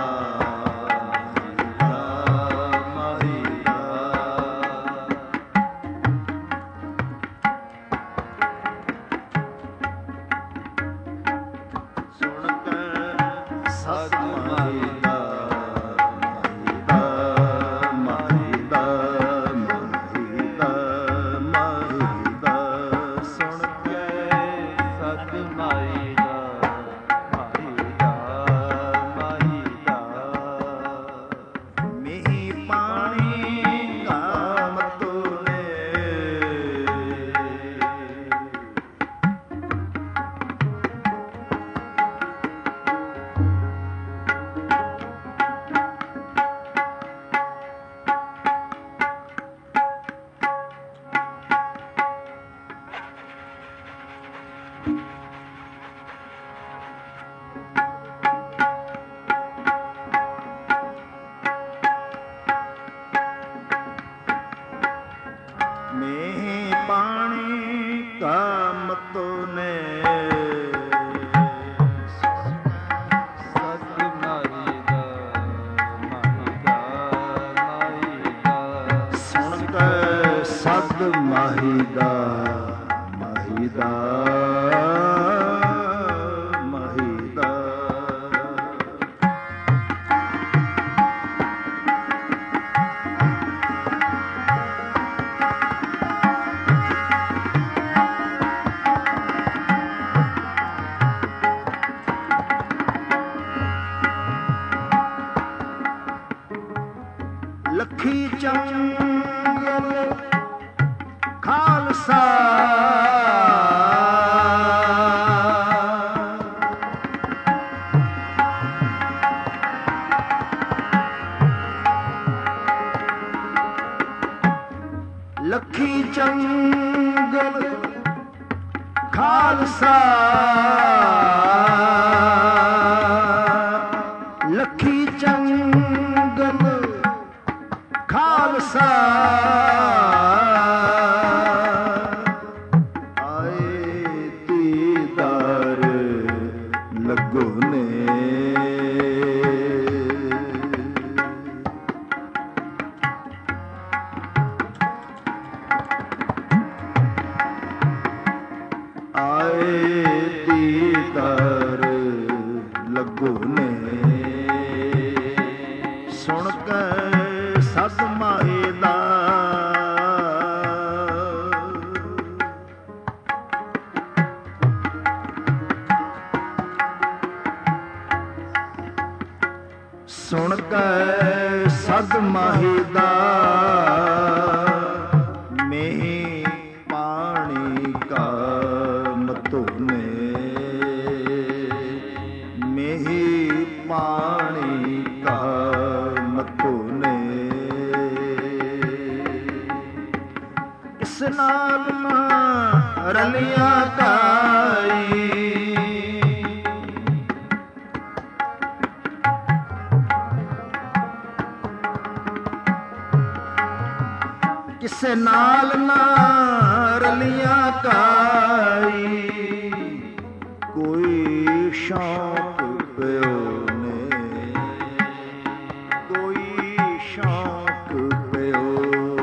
ਮਾਹੀ ਦਾ, ਮਾਹੀ ਦਾ, ਮਾਹੀ ਦਾ, ਲੱਖੀ ਚੰਗਲ ਖਾਲਸਾ ਲੱਖੀ ਚੰਗਲ ਖਾਲਸਾ, ਲੱਖੀ ਚੰਗਲ ਖਾਲਸਾ, ਆਏ ਦੀਦਾਰ ਲੱਗੋ ਨੇ, ਸੁਣ ਕੇ ਸਦ ਮਾਹੀ ਦਾ ਸੁਣ ਕੇ ਸਦ ਮਾਹੀ ਦਾ ਮੇਹੀ ਪਾਣੀ ਕਾ ਮਤੋਨੇ ਮੇਹੀ ਪਾਣੀ ਕਾ ਮਤੋਨੇ ਇਸ ਨਾਲ ਨਾ ਰਲੀਆਂ ਕਾਈ ਕਿਸੇ ਨਾਲ ਨਾ ਰਲੀਆਂ ਕਾਈ ਕੋਈ ਸ਼ੌਕ ਪਿਓ ਨੇ ਕੋਈ ਸ਼ੌਕ ਪਿਓ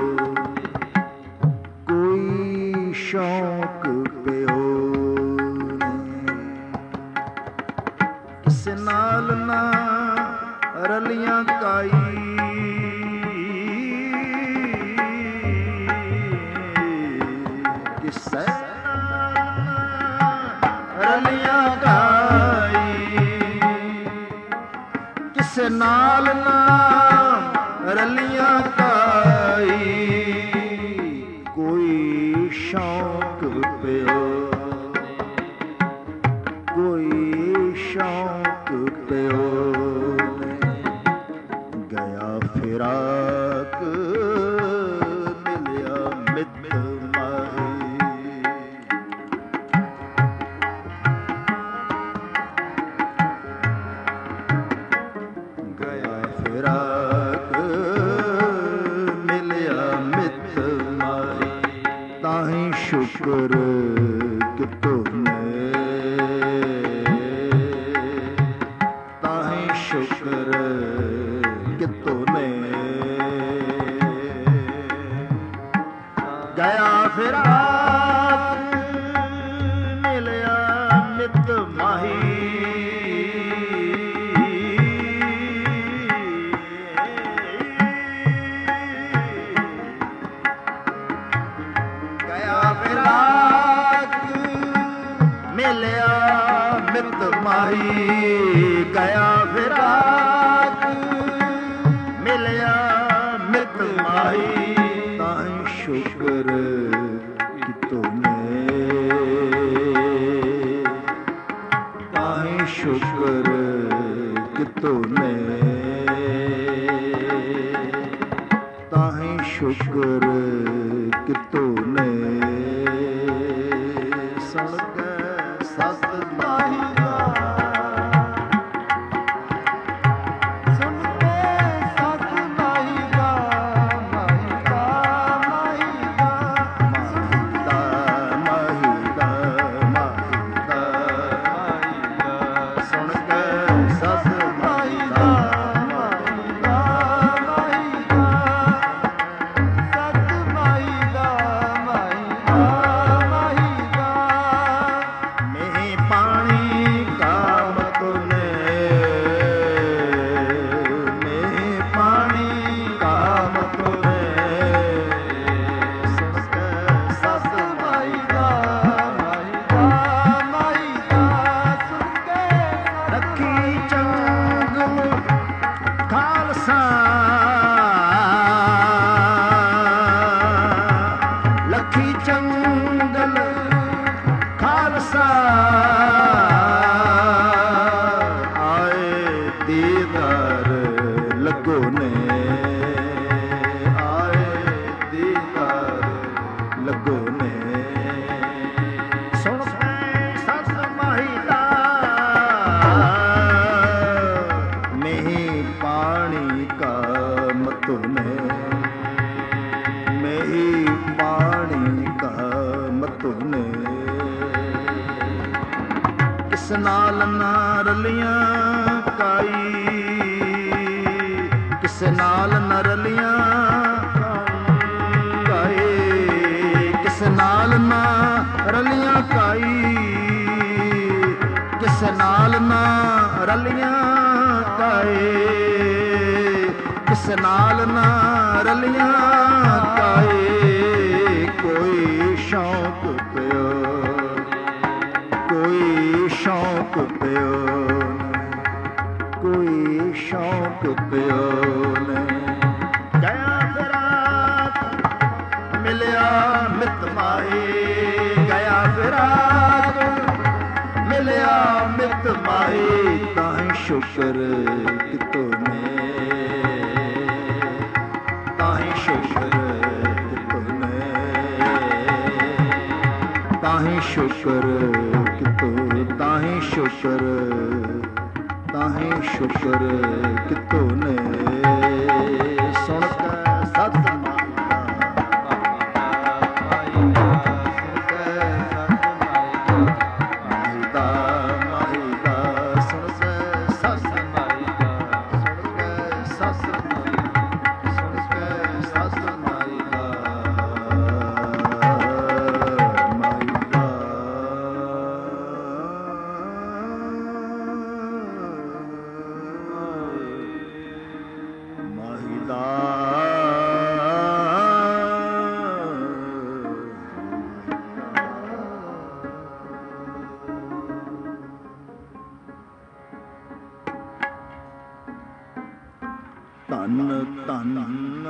ਕੋਈ ਸ਼ੌਕ ਪਿਓ ਨੇ ਕਿਸੇ ਨਾਲ ਨਾ ਰਲੀਆਂ ਕਾਈ ਰਲੀਆਂ ਗਾਈ ਕਿਸੇ ਨਾਲ ਨਾ ਰਲੀਆਂ ਗਾਈ ਕੋਈ ਸ਼ੌਕ ਪਿਓ ਕੋਈ ਸ਼ੌਕ ਪਿਓ ਗਿਆ ਫਿਰਾਕ ਮਿਲਿਆ ਮਿੱਤ ਫਿਰਾਕ ਮਿਲਿਆ ਮਿੱਤ ਮਾਈ ਤਾਹੀਂ ਸ਼ੁਕਰ ਕਿਤੋਂ ਨੇ ਤਾਹੀਂ ਸ਼ੁਕਰ ਕਿਤੋਂ ਨੇ ਗਿਆ ਫਿਰਾਕ ਮਿਲਿਆ ਮਿੱਤ ਮਾਹੀ ਮਿਲਿਆ ਮਿੱਤ ਮਾਹੀ ਗਿਆ ਫਿਰਾਕ ਮਿਲਿਆ ਮਿੱਤ ਮਾਹੀ ਤਾਂ ਸ਼ੁਕਰ ਕਿਤੋਂ ਨੇ ਤਾਂ ਸ਼ੁਕਰ ਕਿਤੋਂ ਨੇ ਤਾਂ ਸ਼ੁਕਰ ਕਿਤੋਂ ਨੇ ਸੁਣ ਕੇ ਸਤ ਮਾਹੀ ਦਾ ਸੁਣ ਕੇ ਸਤ ਮਾਹੀ ਦਾ ਮਾਹੀ ਦਾ ਮਾਹੀ ਦਾ ਮਾਹੀ ਦਾ ਮਾਹੀ ਦਾ ਮਾਹੀ ਦਾ ਸੁਣ ਕੇ ਸਤ ਮਾਹੀ ਦਾ ਮਾਹੀ ਦਾ ਮਾਹੀ ਦਾ ਸਤ ਮਾਹੀ ਦਾ ਮਾਹੀ ਦਾ ਮਾਹੀ ਦਾ ਮੇਹ ਪਾਣੀ ਕਾਮ ਤੁਨੇ ਮੇਹ ਪਾਣੀ ਕਾਮ ਤੁਨੇ ਸੁਣ ਕੇ ਸਤ ਮਾਹੀ ਦਾ ਮਾਹੀ ਦਾ ਮਾਹੀ ਦਾ ਸੁਣ ਕੇ ਰੱਖੀ ਚੰਗਲ ਖਾਲਸਾ ਲੱਖੀ ਚੰਗਲ ਖਾਲਸਾ ਆਏ ਦੀਦਾਰ ਲੱਗੋ ਨੇ ਆਏ ਦੀਦਾਰ ਲੱਗੋ ਨੇ ਸੁਣ ਕੇ ਸਤ ਮਾਹੀ ਦਾ ਮੇਹੀ ਪਾਣੀ ਕਾ ਮਤੁਨੇ ਮੇਹੀ ਪਾਣੀ ਕਾ ਮਤੁਨੇ ਕਿਸ ਨਾਲ ਨਾ ਰਲੀਆਂ ਕਾਈ ਕਿਸ ਨਾਲ ਨਾ ਰਲੀਆਂ ਕਾਈ ਕਿਸ ਨਾਲ ਨਾ ਰਲੀਆਂ ਕਾਈ ਕਿਸ ਨਾਲ ਨਾ ਰਲੀਆਂ ਕਾਏ ਕਿਸ ਨਾਲ ਨਾ ਰਲੀਆਂ ਕਾਏ, ਕੋਈ ਸ਼ੌਕ ਪਿਓ, ਕੋਈ ਸ਼ੌਕ ਪਿਓ, ਕੋਈ ਸ਼ੌਕ ਪਿਓ ਨੇ। ਗਿਆ ਫਿਰਾਕ ਮਿਲਿਆ ਮਿਤ ਮਾਏ, ਗਿਆ ਫਿਰਾਕ ਮਿਲਿਆ ਮਿਤ ਮਾਏ, ਤਾਹੀਂ ਸ਼ੁਕਰ ਕਿਤੋਂ ਨੇ, ਤਾਹੀਂ ਸ਼ੁਕਰ ਕਿਤੋਂ ਨੇ, ਤਾਹੀਂ ਸ਼ੁਕਰ ਕਿਤੋਂ, ਤਾਹੀਂ ਸ਼ੁਕਰ, ਤਾਹੀਂ ਸ਼ੁਕਰ ਕਿਤੋਂ ਨੇ। ਸੁਣ ਕੇ ਸਤ ਧੰਨ ਧੰਨ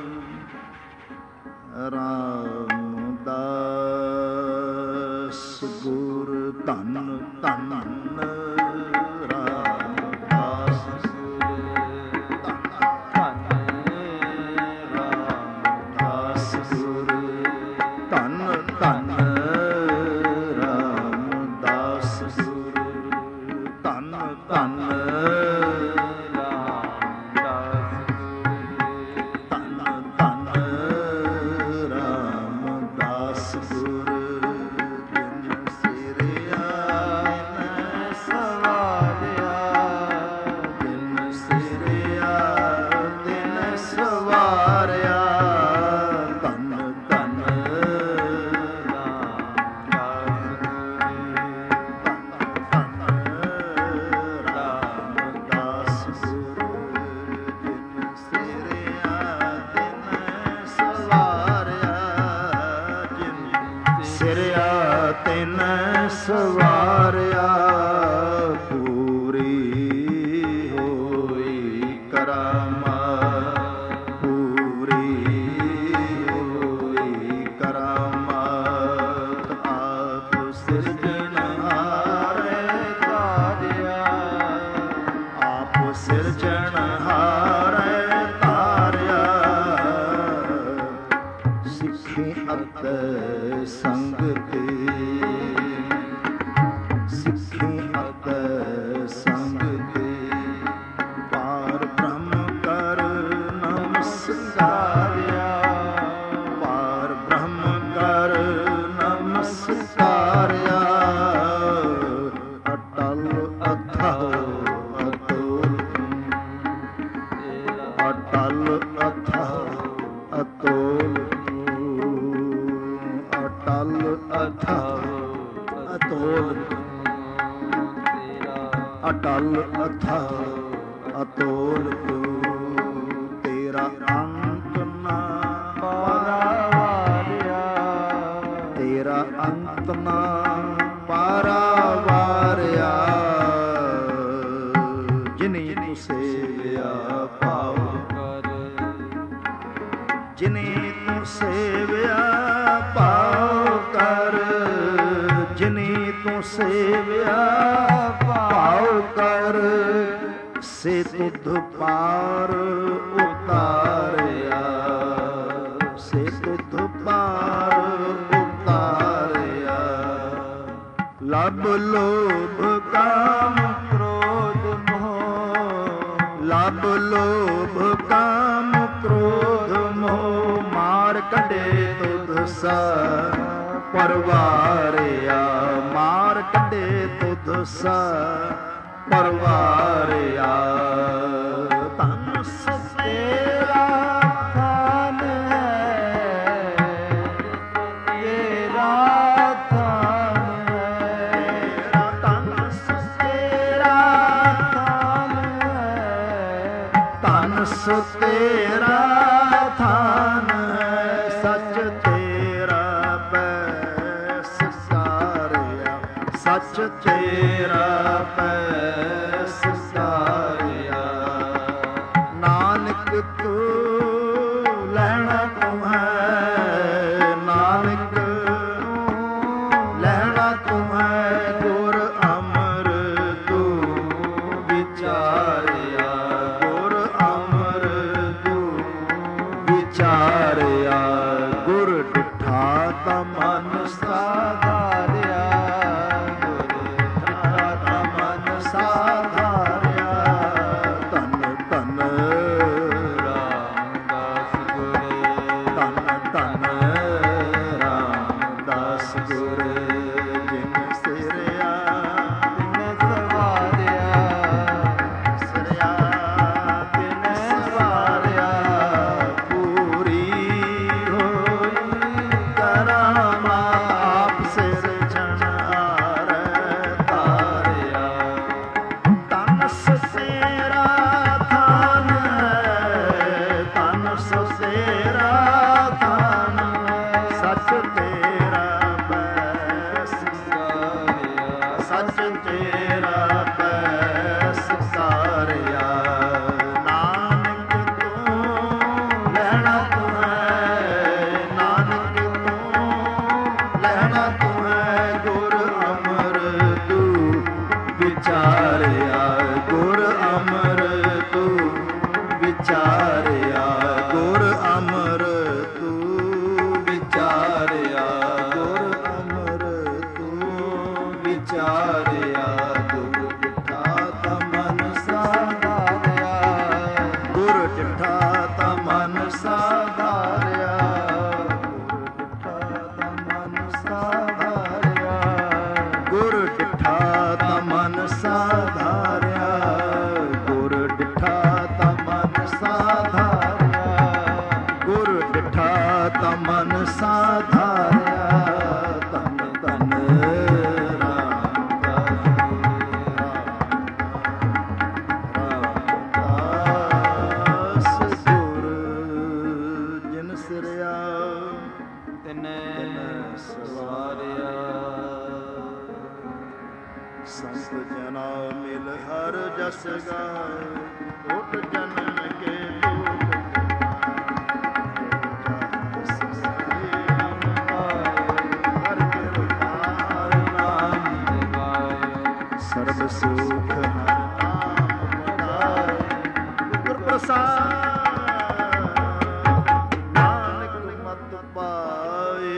ਰਾਮਦਾਸ ਗੁਰ, ਧੰਨ ਧੰਨ ਰਾਮਦਾਸ ਗੁਰ, ਧੰਨ ਰਾਮਦਾਸ ਗੁਰ, ਧੰਨ ਧੰਨ ਰਾਮਦਾਸ ਗੁਰ, ਧੰਨ ਧੰਨ ਸਵਾਰਿਆ, ਪੂਰੀ ਹੋਈ ਕਰਾਮਾਤ, ਪੂਰੀ ਹੋਈ ਕਰਾਮਾਤ, ਆਪ ਸਿਰਜਣਹਾਰੇ ਤਾਰਿਆ, ਆਪ ਸਿਰਜਣਹਾਰੇ ਤਾਰਿਆ, ਸਿੱਖੀ ਅਤੇ ਸੰਗਤੀ, ਅਟਲ ਅਥਾਹ ਅਤੋਲ, ਅਟਲ ਅਥਾਹ ਅਤੋਲ, ਅਟਲ ਅਥਾਹ ਅਤੋਲ ਤੂੰ, ਤੇਰਾ ਅੰਤ ਨਾ ਪਾਰਾਵਾਰਿਆ, ਤੇਰਾ ਅੰਤ ਨਾ ਪਾਰਾਵਾਰਿਆ, ਜਿਨੀ ਤੂੰ ਸੇਵਿਆ ਪਾਉ ਕਰ, ਜਿਨੀ ਤੂੰ ਸੇਵਿਆ ਪਾਉ ਕਰ, ਜਿਨੀ ਤੂੰ ਸੇਵਿਆ ਪਾਉ ਕਰ, ਸੇ ਤੁਧ ਪਾਰ ਉਤਾਰਿਆ, ਸੇ ਤੁਧ ਪਾਰ ਉਤਾਰਿਆ, ਲਬ ਲੋਭ ਕਾਮ ਕ੍ਰੋਧ ਮੋਹ, ਲਬ ਲੋਭ ਕਾਮ ਕ੍ਰੋਧ ਮੋਹ, ਮਾਰ ਕੱਢੇ ਤੁਧ ਸਾ ਪਰਵਾਰਿਆ, ਮਾਰ ਕੱਢੇ ਤੁਧ ਸਾ ਪਰਵਾਰਿਆ, ਧੰਨ ਤੇਰਾ ਥਾਨ ਹੈ, ਤੇਰਾ ਥਾਨ ਹੈ, ਧੰਨ ਤੇਰਾ ਥਾਨ ਹੈ, ਧੰਨ ਤਨਸ ਤੇਰਾ ਥਾਨ ਹੈ, ਸੱਚ ਤੇਰਾ ਬੈਸ ਸਾਰਿਆ, ਸੱਚ ਤੇਰਾ ਬੈਸ ਸਾਰਿਆ। ਨਾਨਕ ਤੂੰ ਲੈਣਾ ਤੂੰ ਹੈ, ਨਾਨਕ ਲੈਣਾ ਤੂੰ ਹੈ, ਗੁਰ ਅਮਰ ਤੂੰ ਵਿਚਾਰਿਆ, ਗੁਰ ਅਮਰ ਤੂੰ ਵਿਚਾਰਿਆ। ਗੁਰ ਡਿਠਾ ਤਾਂ ਮਨ ਸਾਧਾਰਿਆ, ਗੁਰ ਡਿਠਾ ਤਾਂ ਮਨ ਸਾਧਾਰਿਆ। ਧੰਨ ਧੰਨ ਰਾਮਦਾਸ ਗੁਰ, ਧੰਨ ਧੰਨ ਰਾਮਦਾਸ ਗੁਰ। ਜਿਨ ਸਿਰਿਆ ਤਿਨ ਸਵਾਰਿਆ, ਸਿਰਿਆ ਤਿਨ ਸਵਾਰਿਆ। ਪੂਰੀ ਹੋਈ ਕਰਾਮਾ ਆਪ ਸਿਰ ਛਣਹਾਰੈ ਤਾਰਿਆ। ਤਨਸ ਤੇਰਾ ਥਾਨ ਹੈ, ਤਨਸ ਤੇਰਾ ਥਾਨ ਹੈ, ਸੱਚ ਤੇਰਾ ਬੈਸ ਸਾਰਿਆ, ਸੱਚ ਤੇਰਾ ਬੈਸ ਸਾਰਿਆ। ਨਾਨਕ ਤੂੰ ਲੈਣਾ ਤੂੰ ਹੈ, ਨਾਨਕ ਤੂੰ ਲੈਣਾ ਤੂੰ ਹੈ, ਗੁਰ ਅਮਰ ਤੂੰ ਵਿਚਾਰਿਆ, ਗੁਰ ਅਮਰ ਤੂੰ ਵਿਚਾਰਿਆ, ਗੁਰ ਅਮਰ ਤੂੰ ਵਿਚਾਰਿਆ, ਗੁਰ ਅਮਰ ਤੂੰ ਵਿਚਾਰਿਆ। ਗੁਰ ਡਿਠਾ ਤਾਂ ਮਨ ਸਾਧਾਰਿਆ, ਗੁਰ ਡਿਠਾ ਤਾਂ ਮਨ ਸਾਧਾਰਿਆ, ਗੁਰ ਡਿਠਾ ਤਾਂ ਮਨ ਸਾਧਾਰਿਆ, ਗੁਰ ਡਿਠਾ ਤਾਂ ਮਨ ਸਾਧਾਰਿਆ, ਗੁਰ ਡਿਠਾ ਤਾਂ ਮਨ ਸਾਧਾਰਿਆ। ਧੰਨ ਧੰਨ ਰਾਮਦਾਸ ਰਾਮਦਾਸ ਗੁਰ। ਜਿਨ ਸਿਰਿਆ ਤਿਨੈ ਸਵਾਰਿਆ। ਸੰਤ ਜਨਾ ਮਿਲ ਹਰ ਜਸ ਗਾਏ, ਓਟ ਜਨਮ ਕੇ ਦੁਖ ਹਰ ਕਿਰਪਾ ਨਾਮ ਦਿਵਾਏ। ਸਰਬ ਸੁਖ ਹਰ ਨਾਮ ਵਡਾਏ, ਗੁਰ ਪ੍ਰਸਾਦ ਨਾਨਕ ਮਤ ਪਾਏ।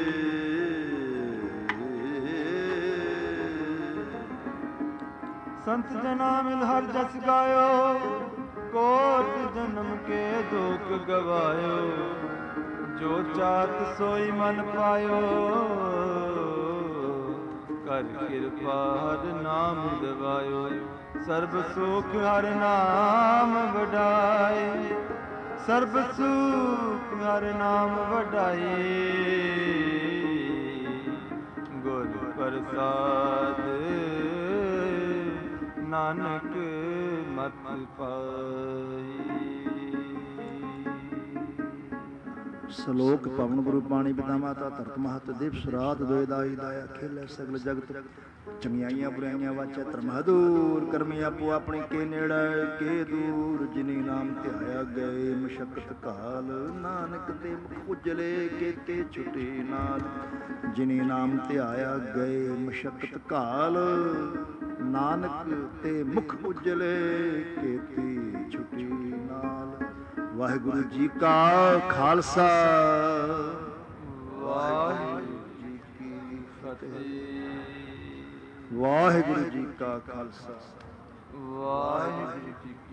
ਸੰਤ ਜਨਾ ਮਿਲ ਹਰ ਜਸ ਗਾਇਓ, ਕੋਟ ਜਨਮ ਕੇ ਦੁਖ ਗਵਾਇਓ। ਜੋ ਚਾਤ ਸੋਈ ਮਨ ਪਾਇਓ, ਕਰ ਕਿਰਪਾ ਹਰ ਨਾਮ ਦਿਵਾਇਓ। ਸਰਬ ਸੁਖ ਹਰ ਨਾਮ ਵਡਾਏ, ਸਰਬ ਸੁਖ ਹਰ ਨਾਮ ਵਡਾਏ। ਗੁਰ ਪ੍ਰਸਾਦ ਨਾਨਕ ਮਤ ਪਾਈ। ਸ਼ਲੋਕ ਪਵਨ ਗੁਰੂ ਪਾਣੀ ਪਿਤਾ ਮਾਤਾ ਧਰਤ ਮਹਤ ਦਿਵ ਸੁਰਾਤ ਦੋਇ ਦਾਈ ਦਾਇਆ ਖੇਲੇ ਸਗਲ ਜਗਤ। ਚੰਗਿਆਈਆਂ ਬੁਰਾਈਆਂ ਵਾਚੈ ਧਰਮ ਹਦੂਰ, ਕਰਮੀ ਆਪੋ ਆਪਣੀ ਕੇ ਨੇੜੇ ਕੇ ਦੂਰ। ਜਿਨੀ ਨਾਮ ਧਿਆਇਆ ਗਏ ਮਸ਼ਕਤ ਕਾਲ, ਨਾਨਕ ਤੇ ਮੁਖ ਉਜਲੇ ਕੇਤੇ ਛੁਟੀ ਨਾਲ। ਜਿਨੀ ਨਾਮ ਧਿਆਇਆ ਗਏ ਮਸ਼ਕਤ ਕਾਲ, ਨਾਨਕ ਤੇ ਮੁਖ ਉਜਲੇ ਕੇਤੀ ਛੁਟੀ ਨਾਲ। ਵਾਹਿਗੁਰੂ ਜੀ ਕਾ ਖਾਲਸਾ, ਵਾਹਿਗੁਰੂ ਜੀ ਕੀ ਫਤਿਹ। ਵਾਹਿਗੁਰੂ ਜੀ ਕਾ ਖਾਲਸਾ, ਵਾਹਿਗੁਰੂ ਜੀ ਕੀ